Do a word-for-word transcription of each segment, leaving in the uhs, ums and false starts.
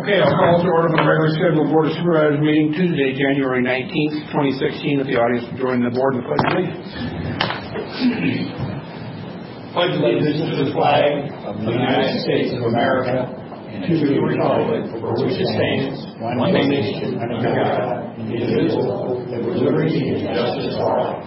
Okay, I'll call to order the regularly scheduled Board of Supervisors meeting Tuesday, January nineteenth, twenty sixteen. If the audience will join the board in the pledge of allegiance. Pledge allegiance to the flag of the United States of America and to the republic for which it stands, one nation, under God, indivisible, with liberty and justice for all.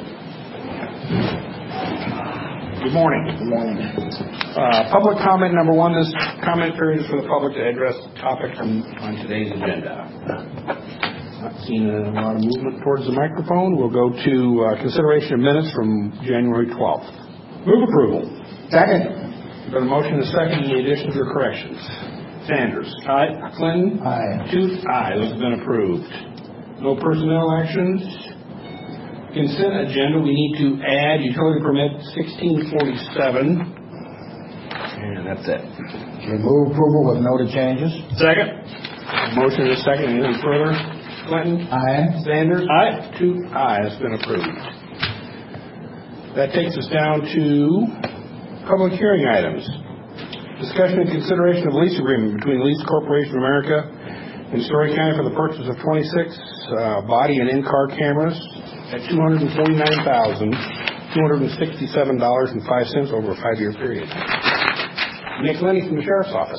Good morning. Good morning. Uh, public comment number one. This comment period is for the public to address the topic on, on today's agenda. Not seeing a lot of movement towards the microphone. We'll go to uh, consideration of minutes from January twelfth. Move approval. Second. Got a motion and a second. Any additions or corrections? Sanders. Aye. Clinton. Aye. Tooth. Aye. Those have been approved. No personnel actions. Consent agenda, we need to add utility permit sixteen forty-seven. And that's it. Okay, move approval with noted changes. Second. Motion is second. Anything further? Clinton? Aye. Sanders? Aye. Two aye. It's been approved. That takes us down to public hearing items. Discussion and consideration of lease agreement between Lease Corporation of America and Story County for the purchase of twenty-six uh, body and in-car cameras at two hundred forty-nine thousand two hundred sixty-seven dollars and five cents over a five-year period. Nick Lenny from the Sheriff's Office.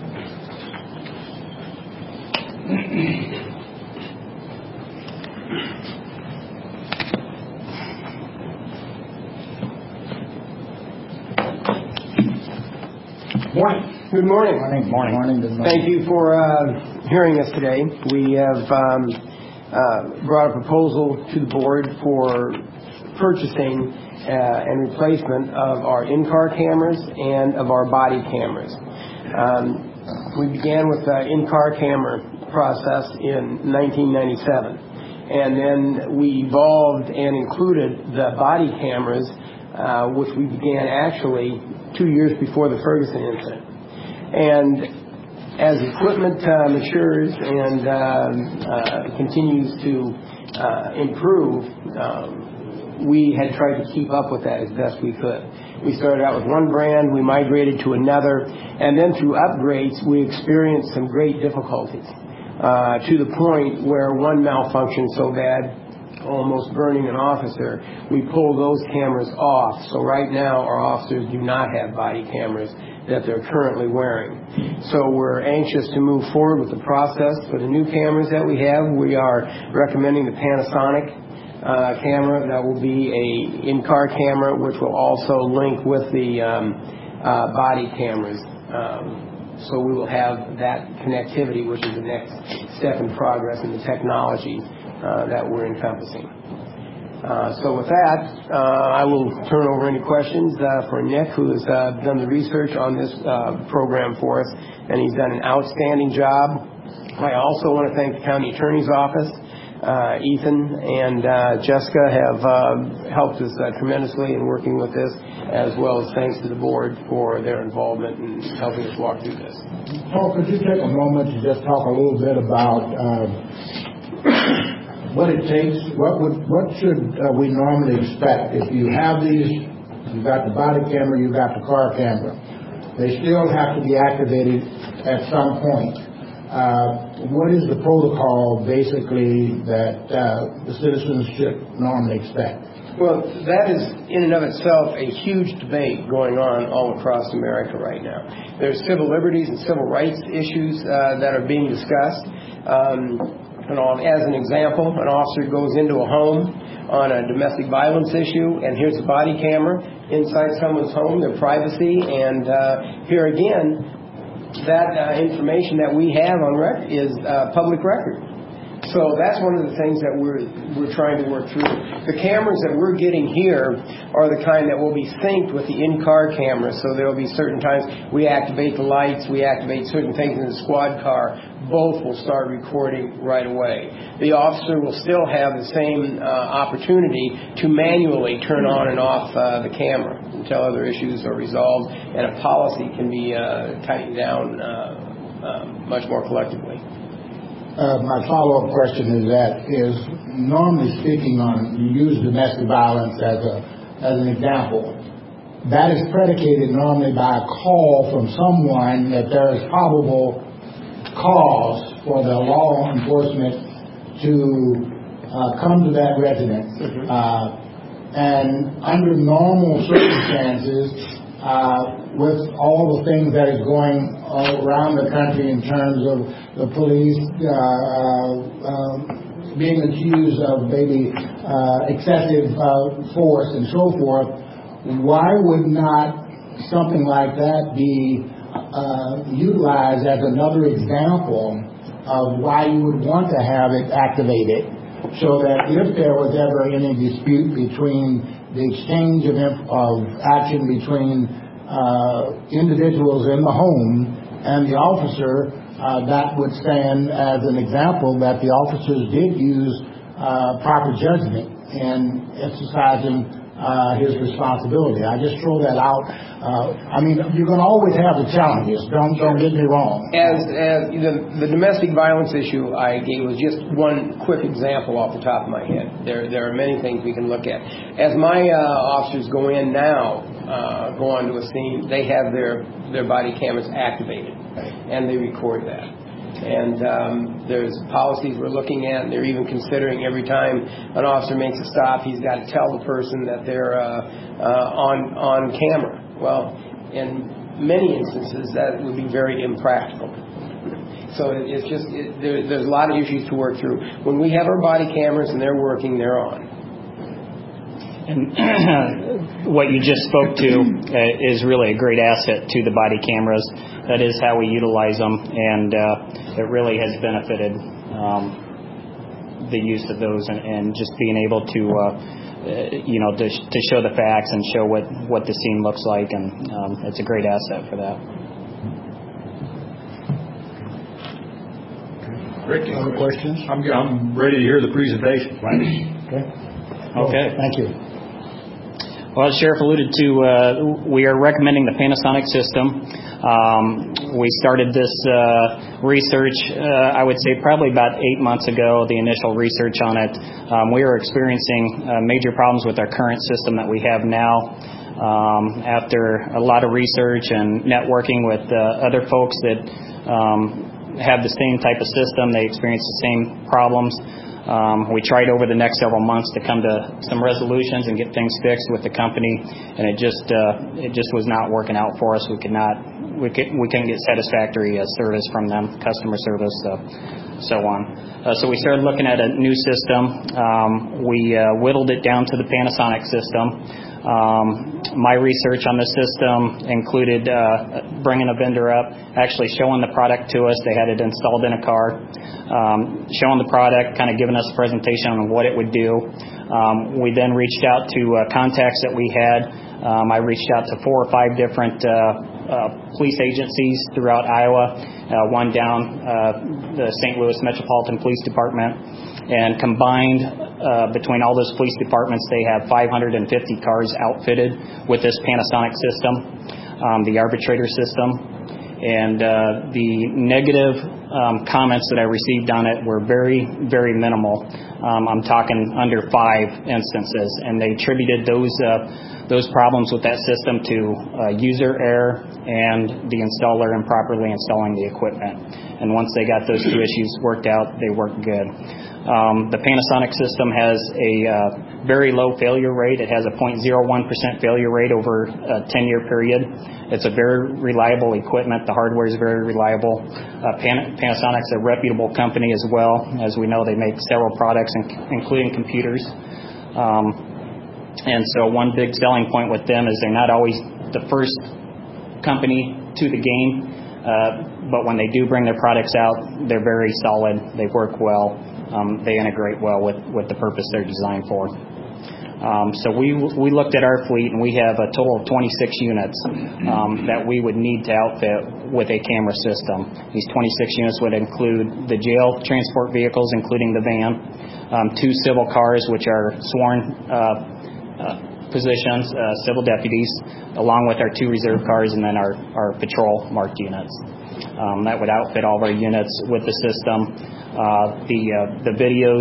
Morning. Good morning. Morning. Morning. Morning. Good morning. Thank you for uh, hearing us today. We have um, uh, brought a proposal to the board for purchasing uh, and replacement of our in-car cameras and of our body cameras. Um, we began with the in-car camera process in nineteen ninety-seven, and then we evolved and included the body cameras, uh, which we began actually two years before the Ferguson incident. And as equipment uh, matures and um, uh, continues to uh, improve, um, we had tried to keep up with that as best we could. We started out with one brand, we migrated to another, and then through upgrades we experienced some great difficulties uh, to the point where one malfunctioned so bad, almost burning an officer, we pulled those cameras off. So right now our officers do not have body cameras that they're currently wearing. So we're anxious to move forward with the process for the new cameras that we have. We are recommending the Panasonic uh, camera. That will be a in-car camera, which will also link with the um, uh, body cameras. Um, so we will have that connectivity, which is the next step in progress in the technology Uh, that we're encompassing. Uh, so with that, uh, I will turn over any questions uh, for Nick, who has uh, done the research on this uh, program for us, and he's done an outstanding job. I also want to thank the County Attorney's Office. Uh, Ethan and uh, Jessica have uh, helped us uh, tremendously in working with this, as well as thanks to the board for their involvement in helping us walk through this. Paul, could you take a moment to just talk a little bit about uh, what it takes, what would, what should uh, we normally expect? If you have these, you've got the body camera, you've got the car camera. They still have to be activated at some point. Uh, what is the protocol, basically, that uh, the citizens should normally expect? Well, that is in and of itself a huge debate going on all across America right now. There's civil liberties and civil rights issues uh, that are being discussed. Um, And as an example, an officer goes into a home on a domestic violence issue, and here's a body camera inside someone's home, their privacy, and uh, here again, that uh, information that we have on record is uh, public record. So that's one of the things that we're we're trying to work through. The cameras that we're getting here are the kind that will be synced with the in-car cameras. So there will be certain times we activate the lights, we activate certain things in the squad car. Both will start recording right away. The officer will still have the same uh, opportunity to manually turn on and off uh, the camera until other issues are resolved and a policy can be uh, tightened down uh, uh, much more collectively. Uh, my follow-up question is that is normally speaking on, you use domestic violence as a as an example. That is predicated normally by a call from someone that there is probable cause for the law enforcement to uh, come to that residence. Mm-hmm. uh, and under normal circumstances, uh, with all the things that is going around the country in terms of the police uh, uh, uh, being accused of maybe uh, excessive uh, force and so forth, why would not something like that be uh, utilized as another example of why you would want to have it activated, so that if there was ever any dispute between the exchange of, of action between uh, individuals in the home and the officer, uh, that would stand as an example that the officers did use uh, proper judgment in exercising Uh, his responsibility. I just throw that out. Uh, I mean, you're going to always have the challenges. Don't don't get me wrong. As, as the, the domestic violence issue I gave was just one quick example off the top of my head. There there are many things we can look at. As my uh, officers go in now, uh, go onto a scene, they have their their body cameras activated, and they record that. And um, there's policies we're looking at, and they're even considering every time an officer makes a stop, he's got to tell the person that they're uh, uh, on on camera. Well, in many instances, that would be very impractical. So it's just it, there, there's a lot of issues to work through. When we have our body cameras and they're working, they're on. And what you just spoke to uh, is really a great asset to the body cameras. That is how we utilize them, and uh, it really has benefited um, the use of those, and, and just being able to, uh, uh, you know, to, to show the facts and show what, what the scene looks like, and um, it's a great asset for that. Rick, other questions? I'm, I'm ready to hear the presentation. Okay. Okay. Thank you. Well, as Sheriff alluded to, uh, we are recommending the Panasonic system. Um, we started this uh, research, uh, I would say, probably about eight months ago, the initial research on it. Um, we are experiencing uh, major problems with our current system that we have now. Um, after a lot of research and networking with uh, other folks that um, have the same type of system, they experience the same problems. Um, we tried over the next several months to come to some resolutions and get things fixed with the company, and it just uh, it just was not working out for us. We could not we could we couldn't get satisfactory uh, service from them, customer service, uh, so on. Uh, so we started looking at a new system. Um, we uh, whittled it down to the Panasonic system. Um, my research on the system included uh, bringing a vendor up, actually showing the product to us. They had it installed in a car, um, showing the product, kind of giving us a presentation on what it would do. Um, we then reached out to uh, contacts that we had. Um, I reached out to four or five different uh, uh, police agencies throughout Iowa, uh, one down uh, the Saint Louis Metropolitan Police Department. And combined uh, between all those police departments, they have five hundred fifty cars outfitted with this Panasonic system, um, the arbitrator system. And uh, the negative um, comments that I received on it were very, very minimal. Um, I'm talking under five instances, and they attributed those uh, those problems with that system to uh, user error and the installer improperly installing the equipment. And once they got those two issues worked out, they worked good. Um, the Panasonic system has a uh, very low failure rate. It has a zero point zero one percent failure rate over a ten-year period. It's a very reliable equipment. The hardware is very reliable. Uh, Pan- Panasonic's a reputable company as well. As we know, they make several products, including computers. Um, and so one big selling point with them is they're not always the first company to the game, uh, but when they do bring their products out, they're very solid. They work well. Um, they integrate well with, with the purpose they're designed for. Um, so we we looked at our fleet, and we have a total of twenty-six units um, that we would need to outfit with a camera system. These twenty-six units would include the jail transport vehicles, including the van, um, two civil cars, which are sworn uh, uh, positions, uh, civil deputies, along with our two reserve cars, and then our, our patrol marked units. Um, that would outfit all of our units with the system. Uh, the uh, the videos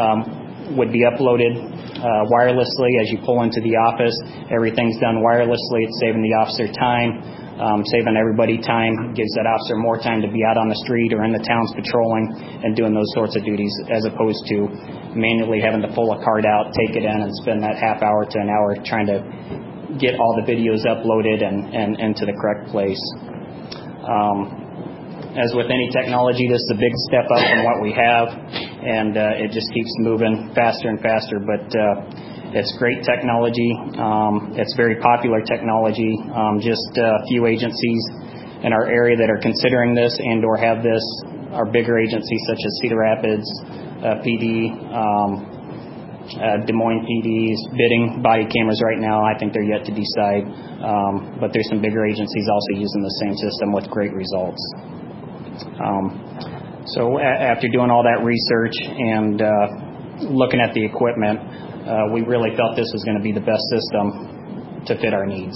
um, would be uploaded uh, wirelessly as you pull into the office. Everything's done wirelessly. It's saving the officer time. um, saving everybody time, gives that officer more time to be out on the street or in the towns patrolling and doing those sorts of duties, as opposed to manually having to pull a card out, take it in, and spend that half hour to an hour trying to get all the videos uploaded and, and into the correct place. Um, as with any technology, this is a big step up from what we have, and uh, it just keeps moving faster and faster. But uh, it's great technology. Um, it's very popular technology. Um, just a few agencies in our area that are considering this and or have this are bigger agencies such as Cedar Rapids, uh, P D, um, Uh, Des Moines P D's bidding body cameras right now. I think they're yet to decide, um, but there's some bigger agencies also using the same system with great results. Um, so a- after doing all that research and uh, looking at the equipment, uh, we really felt this was going to be the best system to fit our needs.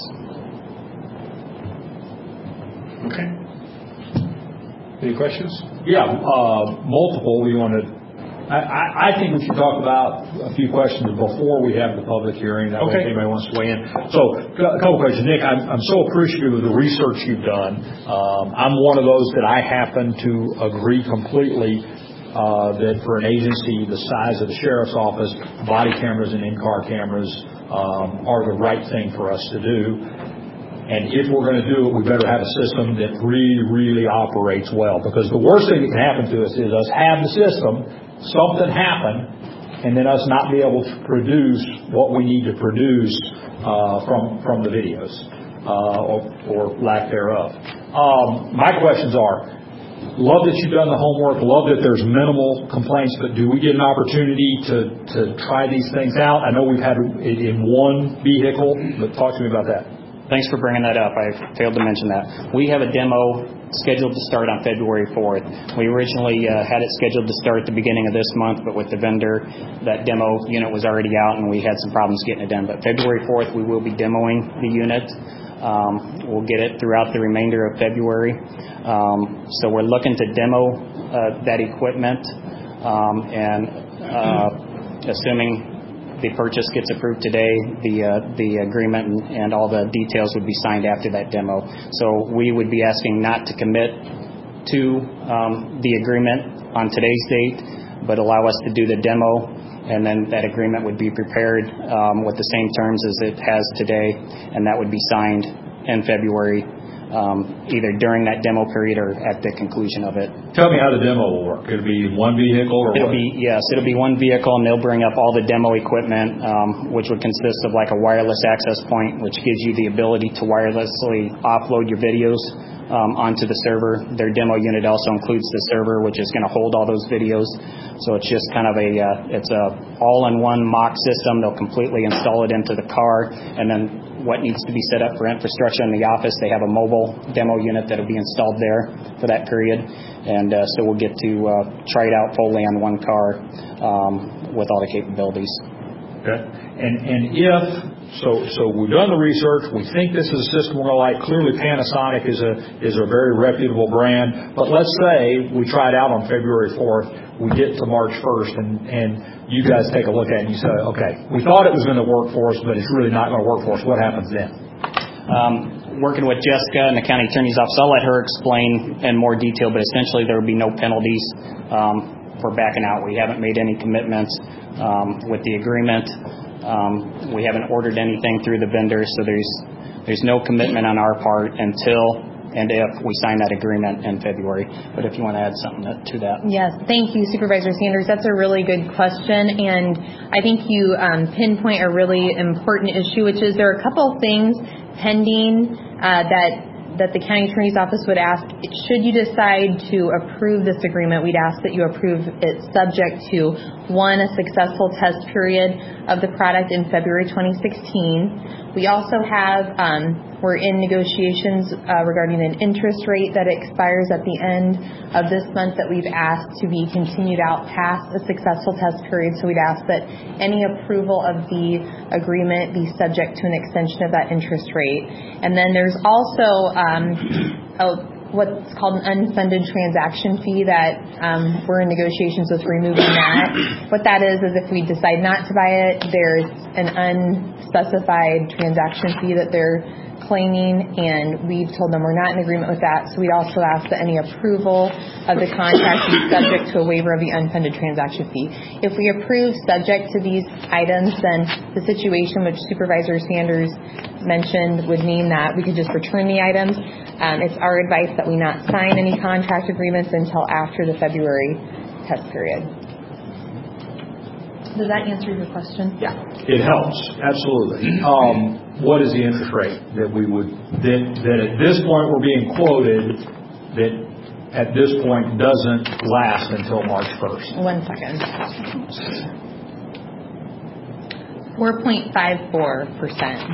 Okay. Any questions? Yeah, uh, multiple. We want to. I, I, I think we should talk about a few questions before we have the public hearing. That way, Okay. if anybody wants to weigh in. So, a couple questions, Nick. I'm, I'm so appreciative of the research you've done. Um, I'm one of those that I happen to agree completely uh, that for an agency the size of the sheriff's office, body cameras and in-car cameras um, are the right thing for us to do. And if we're going to do it, we better have a system that really, really operates well. Because the worst thing that can happen to us is us have the system, something happen, and then us not be able to produce what we need to produce uh, from from the videos, uh, or, or lack thereof. Um, my questions are, love that you've done the homework, love that there's minimal complaints, but do we get an opportunity to, to try these things out? I know we've had it in one vehicle, but talk to me about that. Thanks for bringing that up. I failed to mention that. We have a demo scheduled to start on February fourth. We originally uh, had it scheduled to start at the beginning of this month, but with the vendor, that demo unit was already out and we had some problems getting it done. But February fourth, we will be demoing the unit. Um, we'll get it throughout the remainder of February. Um, so we're looking to demo uh, that equipment, um, and uh, assuming the purchase gets approved today, the uh, the agreement and, and all the details would be signed after that demo. So we would be asking not to commit to um, the agreement on today's date, but allow us to do the demo, and then that agreement would be prepared um, with the same terms as it has today, and that would be signed in February, um, either during that demo period or at the conclusion of it. Tell me how the demo will work. It'll be one vehicle or It'll what? be, yes, it'll be one vehicle, and they'll bring up all the demo equipment, um, which would consist of like a wireless access point, which gives you the ability to wirelessly offload your videos um, onto the server. Their demo unit also includes the server, which is going to hold all those videos. So it's just kind of a, uh, it's a all-in-one mock system. They'll completely install it into the car, and then what needs to be set up for infrastructure in the office, they have a mobile demo unit that will be installed there for that period. And uh, so we'll get to uh, try it out fully on one car um, with all the capabilities. Okay. And and if so, so we've done the research. We think this is a system we're going to like. Clearly, Panasonic is a is a very reputable brand. But let's say we try it out on February fourth. We get to March first, and and you guys take a look at it and you say, okay, we thought it was going to work for us, but it's really not going to work for us. What happens then? Um, working with Jessica in the county attorney's office, I'll let her explain in more detail, but essentially there would be no penalties um, for backing out. We haven't made any commitments um, with the agreement. Um, we haven't ordered anything through the vendor, so there's there's no commitment on our part until and if we sign that agreement in February. But if you want to add something to that. Yes, thank you, Supervisor Sanders. That's a really good question, and I think you um, pinpoint a really important issue, which is there are a couple of things pending uh, that that the county attorney's office would ask. Should you decide to approve this agreement, we'd ask that you approve it subject to, one, a successful test period of the product in February twenty sixteen. We also have, um, we're in negotiations uh, regarding an interest rate that expires at the end of this month that we've asked to be continued out past a successful test period. So we'd ask that any approval of the agreement be subject to an extension of that interest rate. And then there's also um, a, what's called an unfunded transaction fee that um, we're in negotiations with removing that. What that is is if we decide not to buy it, there's an unspecified transaction fee that they're claiming, and we've told them we're not in agreement with that. So we also ask that any approval of the contract be subject to a waiver of the unfunded transaction fee. If we approve subject to these items, then the situation which Supervisor Sanders mentioned would mean that we could just return the items. Um, it's our advice that we not sign any contract agreements until after the February test period. Does that answer your question? Yeah, it helps, absolutely. Um, what is the interest rate that we would, that, that at this point we're being quoted that at this point doesn't last until March first? One second. four point five four percent.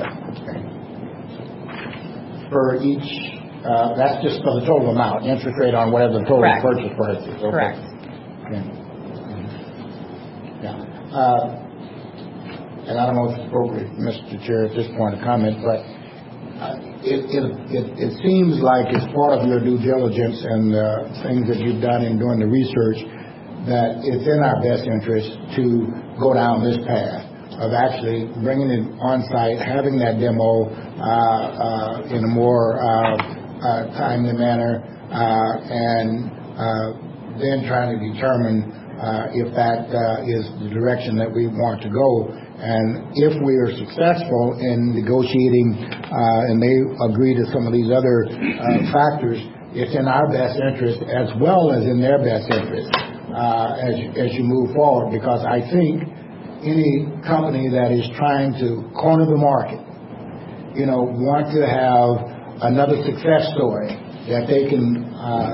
For each, uh, that's just for the total amount, interest rate on whatever the total Correct. purchase price is. Okay. Correct. Okay. Yeah. Uh, and I don't know if it's appropriate, Mister Chair, at this point to comment, but uh, it, it, it, it seems like it's part of your due diligence and uh, things that you've done in doing the research that it's in our best interest to go down this path of actually bringing it on site, having that demo uh, uh, in a more uh, uh, timely manner, uh, and uh, then trying to determine Uh, if that uh, is the direction that we want to go. And if we are successful in negotiating uh, and they agree to some of these other uh, factors, it's in our best interest as well as in their best interest uh, as, as you move forward, because I think any company that is trying to corner the market, you know, want to have another success story that they can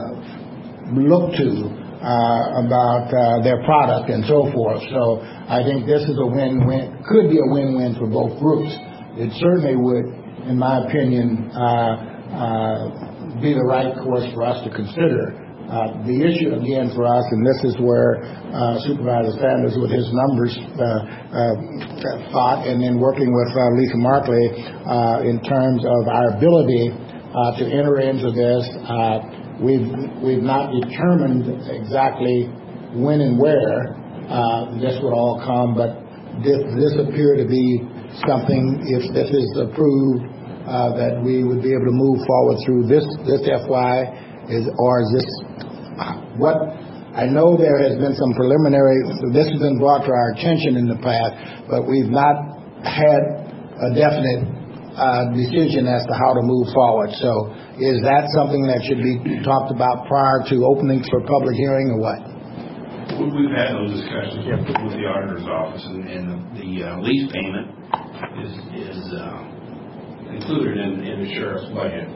uh, look to Uh, about uh, their product and so forth. So I think this is a win-win, could be a win-win for both groups. It certainly would, in my opinion, uh, uh, be the right course for us to consider. Uh, the issue, again, for us, and this is where uh, Supervisor Sanders with his numbers uh, uh, thought, and then working with uh, Lisa Markley uh, in terms of our ability uh, to enter into this. Uh, We've we've not determined exactly when and where uh, this would all come, but this, this appeared to be something, if this is approved, uh, that we would be able to move forward through this this F Y, is or is this what? I know there has been some preliminary. This has been brought to our attention in the past, but we've not had a definite Uh, decision as to how to move forward. So is that something that should be talked about prior to opening for public hearing or what? We've had those discussions with, with the auditor's office, and, and the uh, lease payment is, is uh, included in, in the sheriff's budget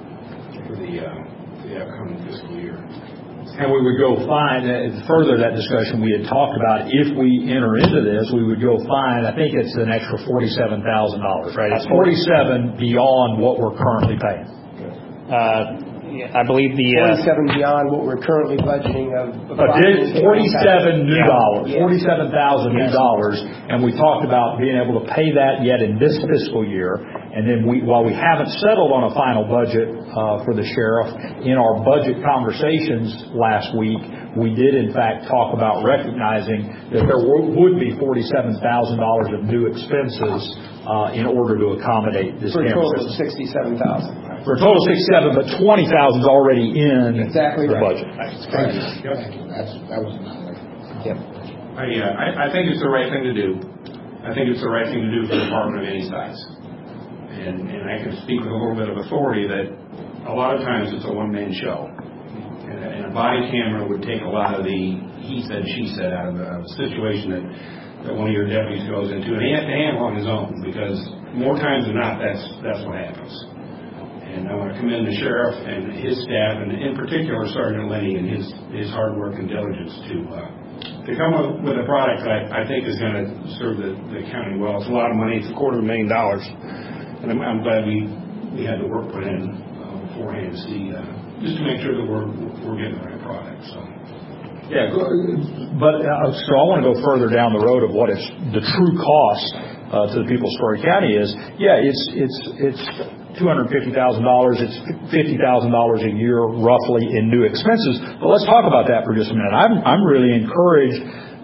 for the, uh, the upcoming fiscal year. And we would go find, uh, further that discussion we had talked about, if we enter into this, we would go find, I think it's an extra forty-seven thousand dollars, right? It's forty-seven beyond what we're currently paying. Uh, I believe the... Uh, forty-seven beyond what we're currently budgeting of... But forty-seven new Yeah. dollars, forty-seven thousand new dollars, and we talked about being able to pay that yet in this fiscal year. And then we, while we haven't settled on a final budget uh, for the sheriff, in our budget conversations last week, we did in fact talk about recognizing that there w- would be forty-seven thousand dollars of new expenses uh, in order to accommodate this For a camera total of system. sixty-seven thousand. For a total of sixty-seven, but twenty thousand is already in Exactly the right. budget. Thank you. Thank you. That's, that was another. Yep. I, uh, I, I think it's the right thing to do. I think it's the right thing to do for a department of any size. And, and I can speak with a little bit of authority that a lot of times it's a one-man show. And a, and a body camera would take a lot of the he said, she said out of a, of a situation that, that one of your deputies goes into. And he has to handle on his own, because more times than not, that's, that's what happens. And I want to commend the sheriff and his staff, and in particular Sergeant Lenny and his, his hard work and diligence to uh, to come up with a product that I, I think is going to serve the, the county well. It's a lot of money. It's a quarter of a million dollars. And I'm, I'm glad we, we had the work put in uh, beforehand to see, uh, just to make sure that we're we're getting the right product. So. Yeah, but uh, so I want to go further down the road of what it's the true cost uh, to the people of Story County is. Yeah, it's it's it's two hundred fifty thousand dollars. It's fifty thousand dollars a year roughly in new expenses. But let's talk about that for just a minute. I'm I'm really encouraged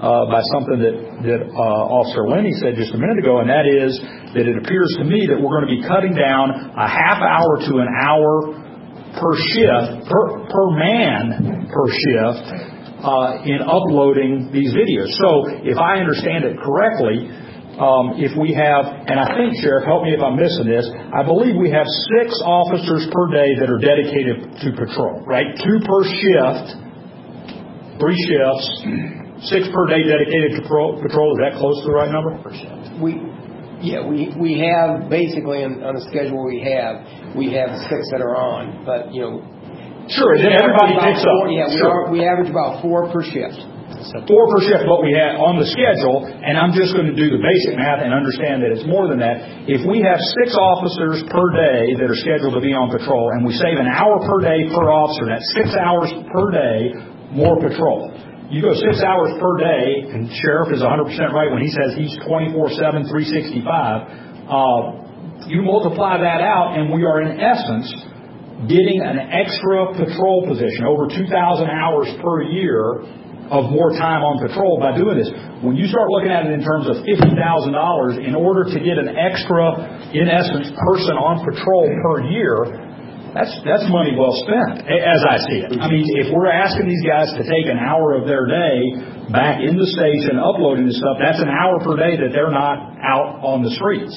uh, by something that, that uh, Officer Lenny said just a minute ago, and that is that it appears to me that we're going to be cutting down a half hour to an hour per shift, per, per man per shift, uh, in uploading these videos. So if I understand it correctly, um, if we have, and I think, Sheriff, help me if I'm missing this, I believe we have six officers per day that are dedicated to patrol, right? Two per shift, three shifts, six per day dedicated to patrol. Patrol. Is that close to the right number? Per shift. We, yeah, we we have basically on, on the schedule we have, we have six that are on, but you know. Sure, then everybody picks up. Four, yeah, we, sure. are, we average about four per shift. Four per shift, what we have on the schedule, and I'm just going to do the basic math and understand that it's more than that. If we have six officers per day that are scheduled to be on patrol, and we save an hour per day per officer, that's six hours per day more patrol. You go six hours per day, and Sheriff is one hundred percent right when he says he's twenty-four seven, three sixty-five. Uh, you multiply that out, and we are in essence getting an extra patrol position, over two thousand hours per year of more time on patrol by doing this. When you start looking at it in terms of fifty thousand dollars in order to get an extra, in essence, person on patrol per year, that's that's money well spent, as I see it. I mean, if we're asking these guys to take an hour of their day back in the station uploading this stuff, that's an hour per day that they're not out on the streets.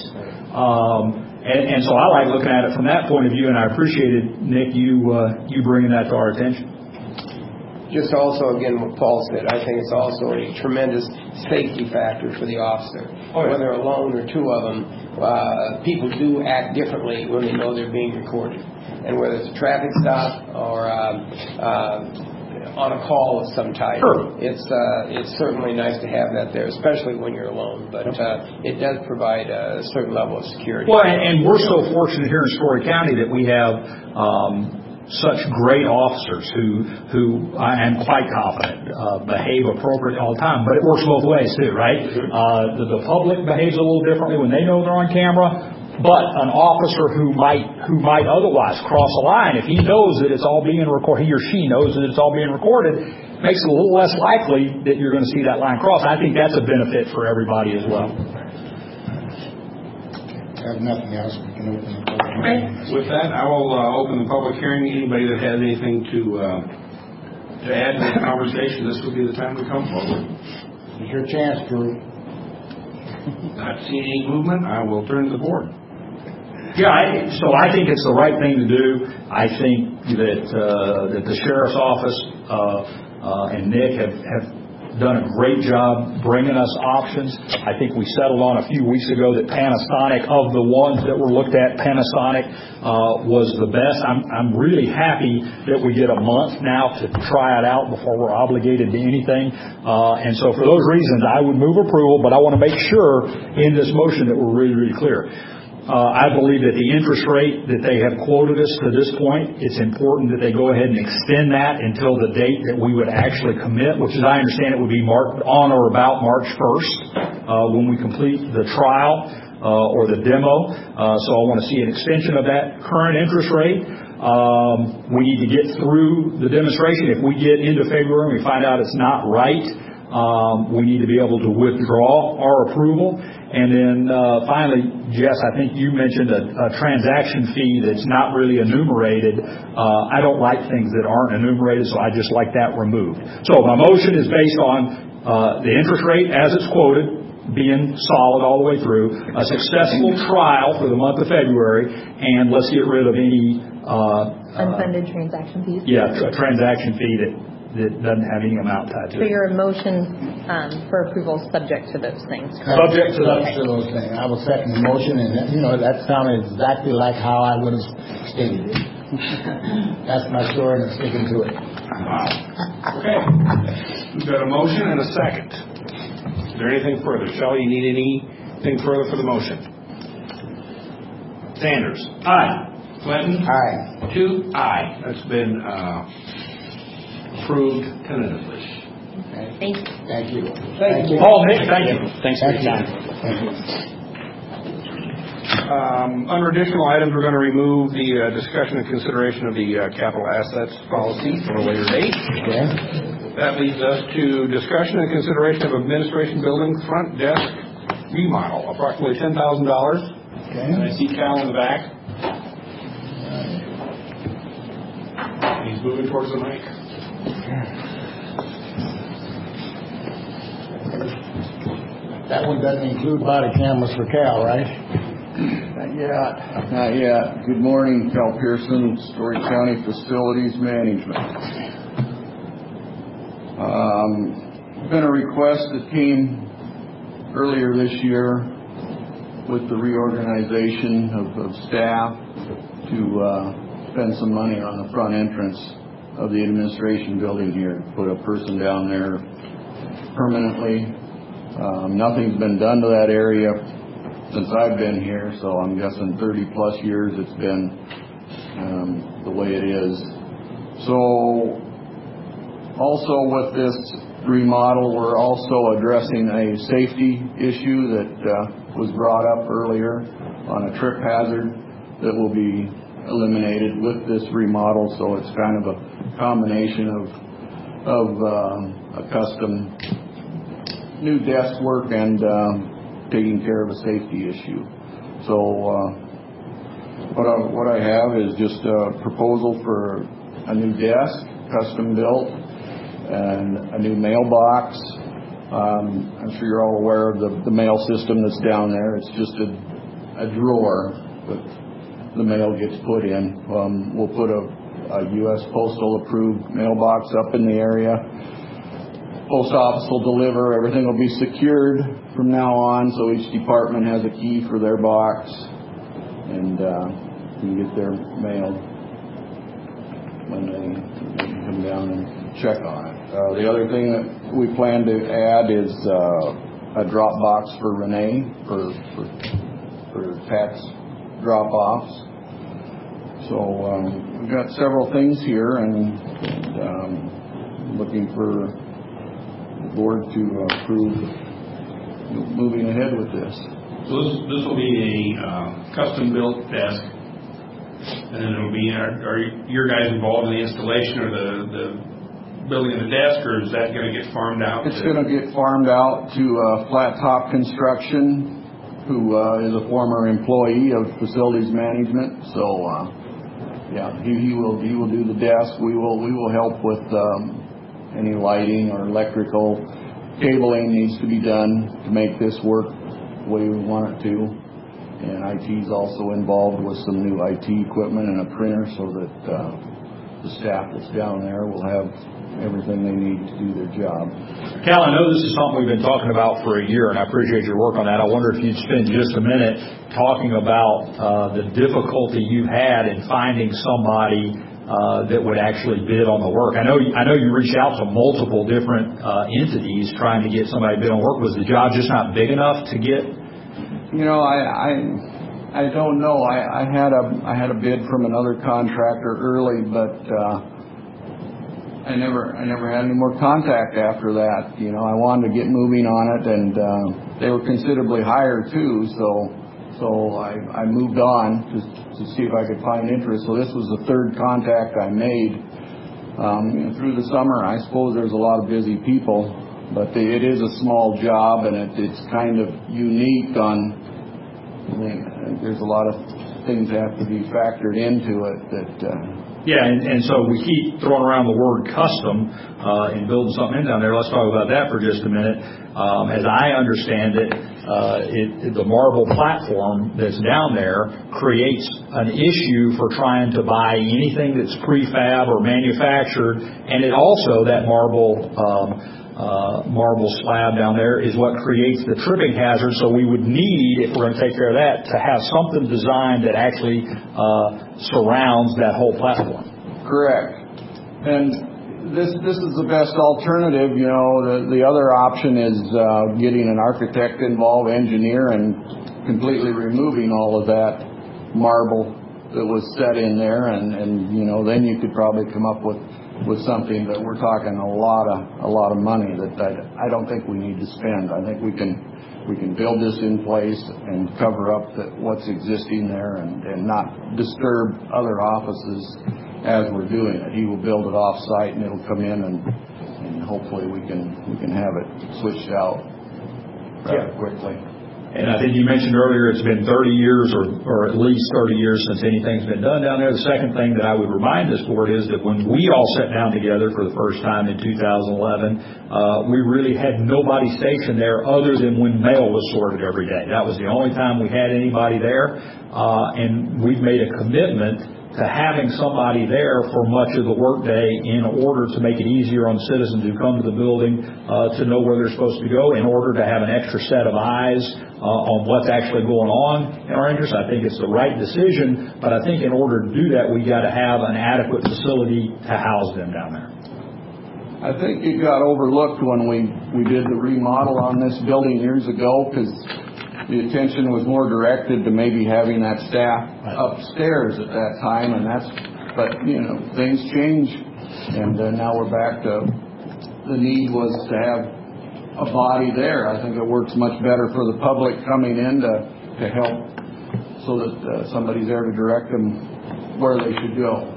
Um, and, and so I like looking at it from that point of view, and I appreciated, Nick, you uh, you bringing that to our attention. Just also, again, what Paul said, I think it's also a tremendous safety factor for the officer. Oh, yeah. Whether alone or two of them, uh, people do act differently when they know they're being recorded. And whether it's a traffic stop or um, uh, on a call of some type, sure. it's uh, it's certainly nice to have that there, especially when you're alone. But uh, it does provide a certain level of security. Well, and, and we're so fortunate here in Story County that we have um, such great officers who, who I am quite confident uh, behave appropriately all the time. But it works both ways too, right? Uh, the, the public behaves a little differently when they know they're on camera. But an officer who might who might otherwise cross a line, if he knows that it's all being recorded, he or she knows that it's all being recorded, makes it a little less likely that you're going to see that line cross. I think that's a benefit for everybody as well. I have nothing else. We can open the public hearing. With that, I will uh, open the public hearing. Anybody that has anything to uh, to add to the conversation, this will be the time to come forward. It's your chance, Drew. Not seeing any movement, I will turn to the board. Yeah, I, so I think it's the right thing to do. I think that uh, that the sheriff's office uh, uh, and Nick have, have done a great job bringing us options. I think we settled on a few weeks ago that Panasonic, of the ones that were looked at, Panasonic uh, was the best. I'm, I'm really happy that we get a month now to try it out before we're obligated to anything. Uh, and so for those reasons, I would move approval, but I want to make sure in this motion that we're really, really clear. Uh, I believe that the interest rate that they have quoted us to this point, it's important that they go ahead and extend that until the date that we would actually commit, which, as I understand it, would be marked on or about March first uh, when we complete the trial uh, or the demo. Uh, so I want to see an extension of that current interest rate. Um, we need to get through the demonstration. If we get into February and we find out it's not right, um, we need to be able to withdraw our approval. And then uh, finally, Jess, I think you mentioned a, a transaction fee that's not really enumerated. Uh, I don't like things that aren't enumerated, so I just like that removed. So my motion is based on uh, the interest rate as it's quoted, being solid all the way through, a successful trial for the month of February, and let's get rid of any uh, unfunded uh, transaction fees. Yeah, a transaction fee that. that doesn't have any amount tied to it. So your motion um, for approval is subject to those things, correct? Subject to those. Okay. to those things. I will second the motion, and that, you know, that sounded exactly like how I would have stated it. That's my story, and I'm sticking to it. Wow. Okay. We've got a motion and a second. Is there anything further? Shelley, you need anything further for the motion? Sanders? Aye. Clinton? Aye. Two? Aye. That's been uh, approved tentatively. Okay. Thank you. Thank you. Thank you. Paul, Nick, thank you. Thanks for your Thank you. time. Thank you. Um, Under additional items, we're going to remove the uh, discussion and consideration of the uh, capital assets policy for a later date. Okay. That leads us to discussion and consideration of administration building front desk remodel, approximately ten thousand dollars. Okay. And I see Cal in the back. He's moving towards the mic. That one doesn't include body cameras for Cal, right? Not yet. Not yet. Good morning, Cal Pearson, Story County Facilities Management. Um, been a request that came earlier this year with the reorganization of, of staff to uh, spend some money on the front entrance of the administration building here, put a person down there permanently. Um, nothing's been done to that area since I've been here, so I'm guessing thirty plus years it's been um, the way it is. So also with this remodel, we're also addressing a safety issue that uh, was brought up earlier on a trip hazard that will be eliminated with this remodel. So it's kind of a combination of, of um, a custom new desk work and uh, taking care of a safety issue. So uh, what, I, what I have is just a proposal for a new desk, custom built, and a new mailbox. Um, I'm sure you're all aware of the, the mail system that's down there. It's just a, a drawer that the mail gets put in. Um, we'll put a, a U S Postal approved mailbox up in the area. Post office will deliver. Everything will be secured from now on, so each department has a key for their box and uh, can get their mail when they, they come down and check on it. Uh, the other thing that we plan to add is uh, a drop box for Renee for for, for tax drop-offs. So um, we've got several things here, and, and um, looking for board to approve moving ahead with this. So this, this will be a uh, custom-built desk, and then it'll be, are, are your guys involved in the installation or the, the building of the desk, or is that going to get farmed out? It's going to get farmed out to uh, Flat Top Construction, who uh, is a former employee of Facilities Management. So, uh, yeah, he, he will he will do the desk. We will we will help with Um, any lighting or electrical cabling needs to be done to make this work the way we want it to. And I T is also involved with some new I T equipment and a printer so that uh, the staff that's down there will have everything they need to do their job. Cal, I know this is something we've been talking about for a year, and I appreciate your work on that. I wonder if you'd spend just a minute talking about uh, the difficulty you had in finding somebody Uh, that would actually bid on the work. I know I know you reached out to multiple different uh, entities trying to get somebody to bid on work. Was the job just not big enough to get? You know, I I, I don't know. I, I had a I had a bid from another contractor early, but uh, I never I never had any more contact after that. You know, I wanted to get moving on it, and uh, they were considerably higher too. So. So I, I moved on to, to see if I could find interest. So this was the third contact I made. Um, you know, through the summer, I suppose there's a lot of busy people, but the, it is a small job, and it, it's kind of unique on, I mean, there's a lot of things that have to be factored into it that... Uh, yeah, and, and so we keep throwing around the word custom uh, and building something in down there. Let's talk about that for just a minute. Um, as I understand it, Uh, it, the marble platform that's down there creates an issue for trying to buy anything that's prefab or manufactured, and it also, that marble um, uh, marble slab down there is what creates the tripping hazard. So we would need, if we're going to take care of that, to have something designed that actually uh, surrounds that whole platform. Correct. And This this is the best alternative. You know, the, the other option is uh, getting an architect involved, engineer, and completely removing all of that marble that was set in there, and, and you know, then you could probably come up with, with something. But we're talking a lot of a lot of money that I, I don't think we need to spend. I think we can we can build this in place and cover up the, what's existing there and, and not disturb other offices as we're doing it. He will build it off-site and it'll come in and, and hopefully we can we can have it switched out rather Yeah. quickly. And I think you mentioned earlier it's been thirty years or, or at least thirty years since anything's been done down there. The second thing that I would remind this board is that when we all sat down together for the first time in two thousand eleven, uh, we really had nobody stationed there other than when mail was sorted every day. That was the only time we had anybody there. Uh, and we've made a commitment to having somebody there for much of the workday in order to make it easier on citizens who come to the building uh, to know where they're supposed to go, in order to have an extra set of eyes uh, on what's actually going on in our interest. I think it's the right decision, but I think in order to do that, we got to have an adequate facility to house them down there. I think it got overlooked when we, we did the remodel on this building years ago because the attention was more directed to maybe having that staff upstairs at that time, and that's, but, you know, things change, and uh, now we're back to, the need was to have a body there. I think it works much better for the public coming in to, to help so that uh, somebody's there to direct them where they should go.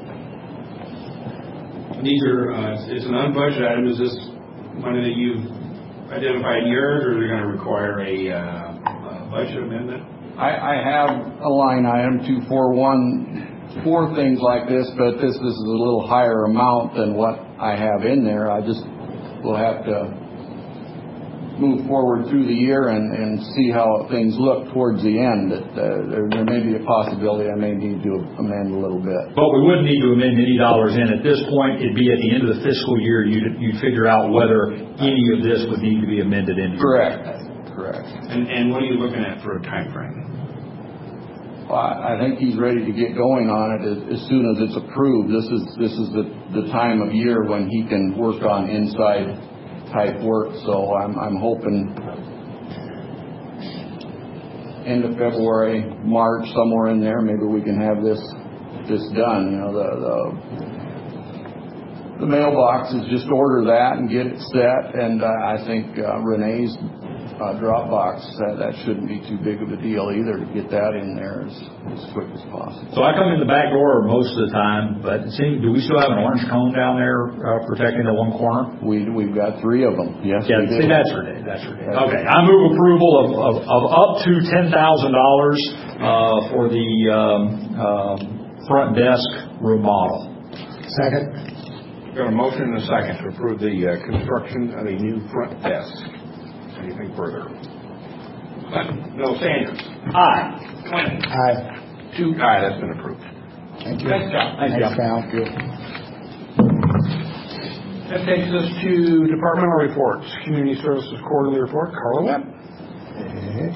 These are, uh, it's an unbudgeted item. Is this money that you've identified yours, or are they going to require a uh, budget amendment? I, I have a line item, two four one, for things like this, but this, this is a little higher amount than what I have in there. I just will have to move forward through the year and, and see how things look towards the end. That, uh, there, there may be a possibility I may need to amend a little bit. But we wouldn't need to amend any dollars in. At this point, it'd be at the end of the fiscal year, you'd, you'd figure out whether any of this would need to be amended into. Correct. Correct. And, and what are you looking at for a time frame? Well, I I think he's ready to get going on it as, as soon as it's approved. This is this is the, the time of year when he can work on inside type work. So I'm I'm hoping end of February, March, somewhere in there, maybe we can have this this done. You know, the the, the mailbox is just order that and get it set. And uh, I think uh, Renee's Uh, Dropbox, that, that shouldn't be too big of a deal either to get that in there as, as quick as possible. So I come in the back door most of the time, but it seems, do we still have an orange cone down there uh, protecting that one corner? We, we've got three of them. Yes, Yeah, we do. see, that's ridiculous. That's ridiculous. Okay, I move approval of, of, of up to ten thousand dollars uh, for the um, um, front desk remodel. Second. We've got a motion and a second to approve the uh, construction of a new front desk. Anything further? No. Sanders. Aye. Clinton. Aye. Two. Aye. That's been approved. Thank you. Thanks, John. Thanks, Thanks, John. Cal. Good. That takes us to departmental reports. Community Services Quarterly Report. Carla Webb. Hey.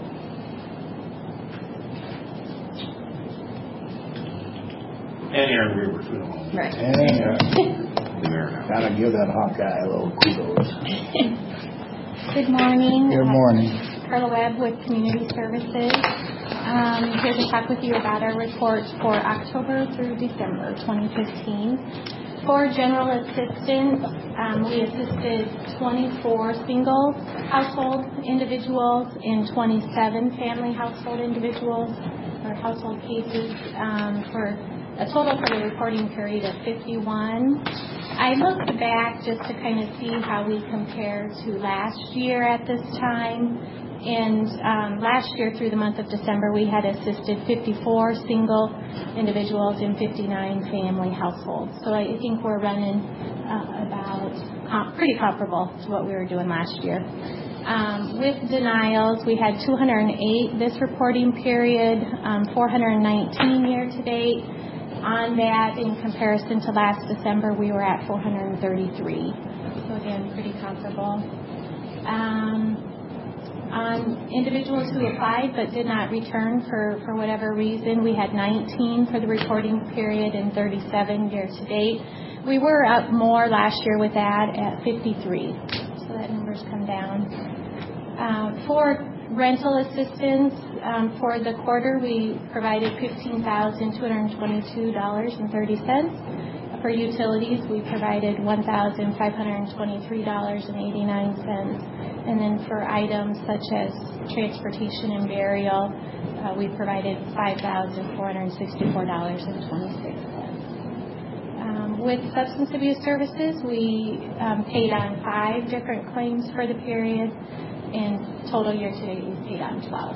And Aaron Weaver. We don't know. Right. And uh, There now. gotta give that Hawkeye a little kudos. Good morning. Good morning. Carla Webb with Community Services. Um, here to talk with you about our reports for October through December twenty fifteen. For general assistance, um, we assisted twenty-four single household individuals and twenty-seven family household individuals or household cases um, for a total for the reporting period of fifty-one. I looked back just to kind of see how we compare to last year at this time. And um, last year through the month of December, we had assisted fifty-four single individuals and fifty-nine family households. So I think we're running uh, about com- pretty comparable to what we were doing last year. Um, with denials, we had two hundred eight this reporting period, um, four hundred nineteen year to date. On that, in comparison to last December, we were at four hundred thirty-three. So again, pretty comparable. Um, on individuals who applied but did not return for, for whatever reason, we had nineteen for the reporting period and thirty-seven year to date. We were up more last year with that at fifty-three. So that number's come down. Uh, for rental assistance, um, for the quarter, we provided fifteen thousand two hundred twenty-two dollars and thirty cents. For utilities, we provided one thousand five hundred twenty-three dollars and eighty-nine cents. And then for items such as transportation and burial, uh, we provided five thousand four hundred sixty-four dollars and twenty-six cents. Um, with substance abuse services, we um, paid on five different claims for the period, and total year-to-date we paid on twelve.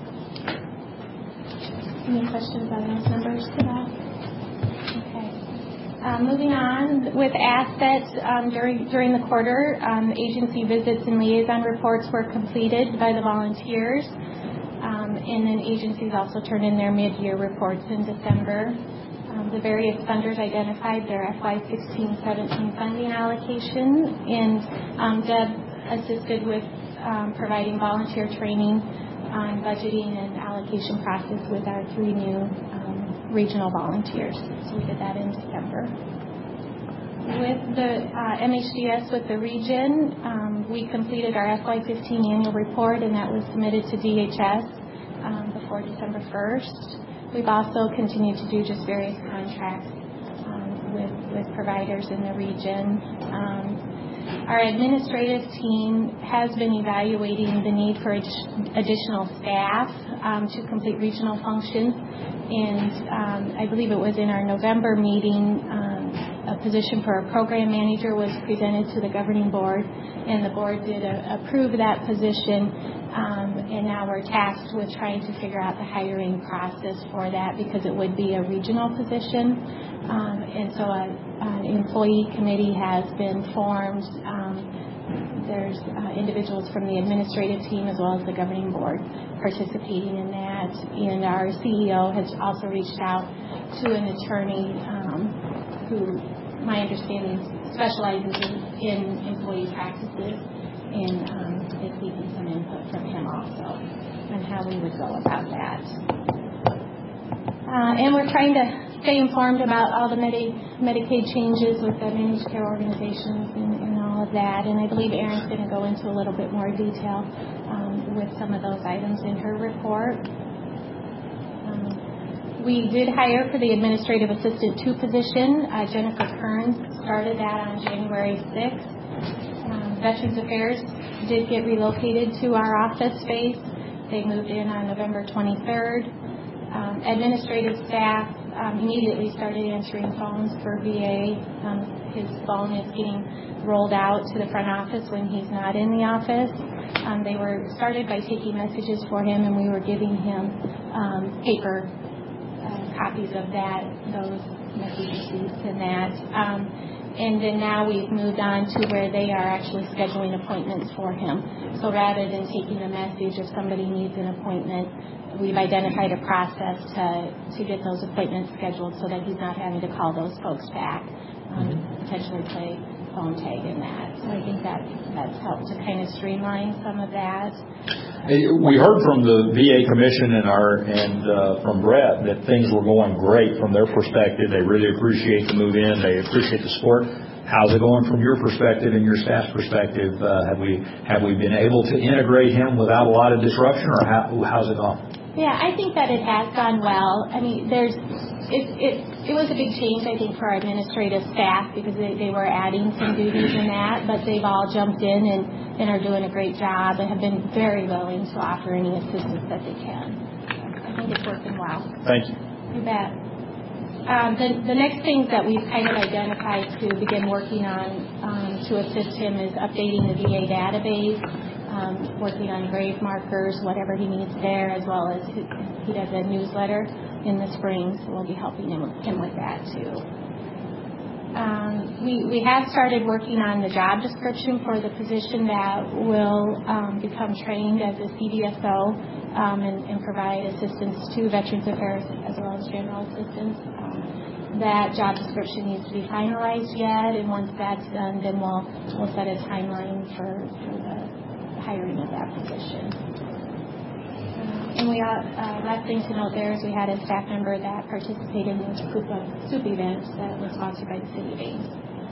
Any questions on those numbers today? Okay. Um, moving on, with assets, um, during during the quarter, um, agency visits and liaison reports were completed by the volunteers, um, and then agencies also turned in their mid-year reports in December. Um, the various funders identified their F Y sixteen seventeen funding allocation, and um, Deb assisted with um, providing volunteer training on budgeting and allocation process with our three new um, regional volunteers. So we did that in December. With the uh, M H D S with the region, um, we completed our F Y fifteen annual report, and that was submitted to D H S um, before December first. We've also continued to do just various contracts um, with, with providers in the region. Um, Our administrative team has been evaluating the need for ad- additional staff um, to complete regional functions, and um, I believe it was in our November meeting, um, a position for a program manager was presented to the governing board, and the board did uh, approve that position, um, and now we're tasked with trying to figure out the hiring process for that, because it would be a regional position. Um, and so a, an employee committee has been formed. Um, there's uh, individuals from the administrative team as well as the governing board participating in that. And our C E O has also reached out to an attorney um, who, my understanding, specializes in, in employee practices, and um, is seeking some input from him also on how we would go about that. Uh, and we're trying to stay informed about all the Medi- Medicaid changes with the managed care organizations and, and all of that. And I believe Erin's going to go into a little bit more detail um, with some of those items in her report. Um, we did hire for the administrative assistant two position. Uh, Jennifer Kearns started that on January sixth. Um, Veterans Affairs did get relocated to our office space. They moved in on November twenty-third. Um, administrative staff um, immediately started answering phones for V A. Um, his phone is getting rolled out to the front office when he's not in the office. Um, they were started by taking messages for him, and we were giving him um, paper uh, copies of that, those message receipts and that. Um, and then now we've moved on to where they are actually scheduling appointments for him. So rather than taking a message if somebody needs an appointment, we've identified a process to, to get those appointments scheduled so that he's not having to call those folks back, um, mm-hmm. potentially play phone tag in that. So I think that that's helped to kind of streamline some of that. We heard from the V A Commission and our and uh, from Brett that things were going great from their perspective. They really appreciate the move in. They appreciate the support. How's it going from your perspective and your staff's perspective? Uh, have we have we been able to integrate him without a lot of disruption, or how, how's it gone? Yeah, I think that it has gone well. I mean, there's it it it was a big change, I think, for our administrative staff, because they, they were adding some duties in that, but they've all jumped in and, and are doing a great job and have been very willing to offer any assistance that they can. So I think it's working well. Thank you. You bet. Um, the, the next things that we've kind of identified to begin working on um, to assist him is updating the V A database, um, working on grave markers, whatever he needs there, as well as he, he does a newsletter in the spring, so we'll be helping him, him with that too. Um, we, we have started working on the job description for the position that will um, become trained as a C D S O um, and, and provide assistance to Veterans Affairs as well as general assistance. Um, that job description needs to be finalized yet, and once that's done, then we'll we'll set a timeline for, for the hiring of that position. Uh, and we are, uh, last thing to note there is we had a staff member that participated in the soup, soup event that was sponsored by the City of Ames.